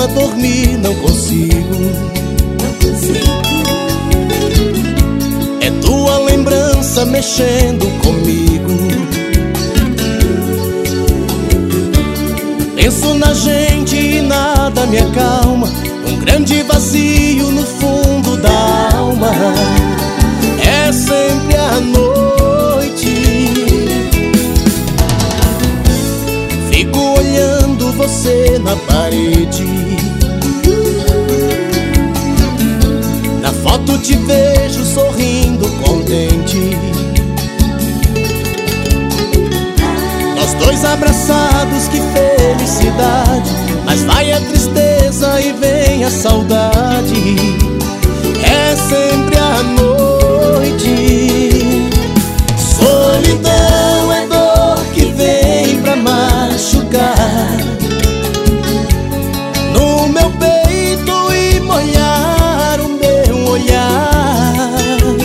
cama dormir não consigo. É tua lembrança mexendo comigo. Penso na gente e nada me acalma. Um grande vazio no fundo da alma. É sempre a noite. Fico olhando você na parede. Na foto te vejo sorrindo contente. Nós dois abraçados, que felicidade. Mas vai a tristeza e vem a saudade. É sempre a noite. Solidão é dor que vem pra machucar no meu peito e molhar o meu olhar.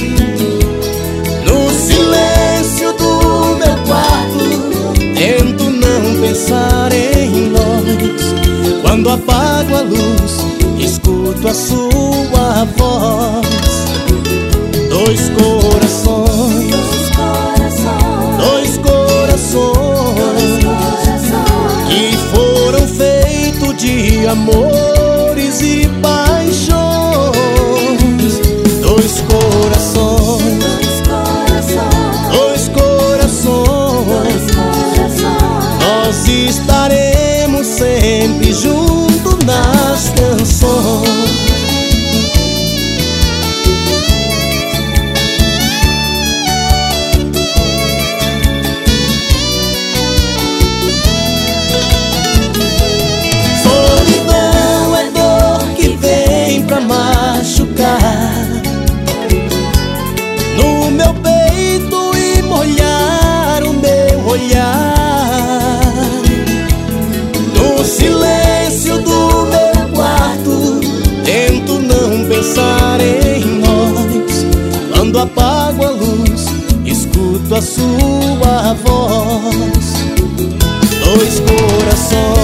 No silêncio do meu quarto tento não pensar em nós. Quando apago a luz, escuto a sua voz. Dois corações, dois corações que foram feitos de amores e paixões. Dois corações, dois corações, nós estaremos sempre juntos nas canções. Solidão é dor que vem pra machucar no meu peito e molhar o meu olhar. No silêncio do meu quarto tento não pensar em nós. Quando apago a luz, escuto a sua voz. Dois corações,